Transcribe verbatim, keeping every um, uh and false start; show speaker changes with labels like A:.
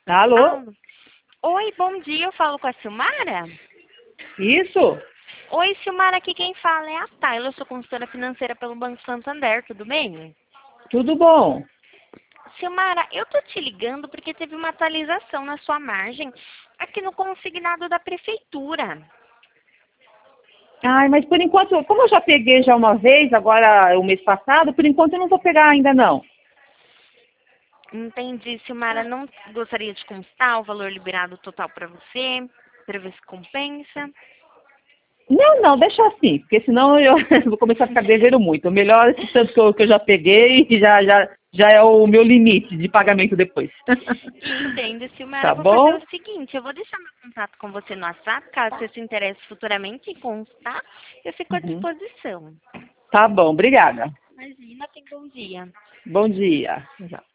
A: Alô?
B: Ah, oi, bom dia, eu falo com a Silmara?
A: Isso?
B: Oi, Silmara, aqui quem fala é a Tayla, eu sou consultora financeira pelo Banco Santander, tudo bem?
A: Tudo bom?
B: Silmara, eu tô te ligando porque teve uma atualização na sua margem aqui no consignado da prefeitura.
A: Ai, mas por enquanto, como eu já peguei já uma vez, agora o mês passado, por enquanto eu não vou pegar ainda não.
B: Entendi, Silmara, não gostaria de constar o valor liberado total para você, para ver se compensa.
A: Não, não, deixa assim, porque senão eu vou começar a ficar devendo muito. O melhor esse tanto que eu, que eu já peguei e já, já, já é o meu limite de pagamento depois.
B: Entendo, Silmara.
A: Tá
B: Eu vou fazer
A: bom?
B: o seguinte, eu vou deixar meu contato com você no WhatsApp, caso você se interesse futuramente em constar, eu fico à
A: Uhum.
B: disposição.
A: Tá bom, obrigada.
B: Imagina, tem bom dia.
A: Bom dia.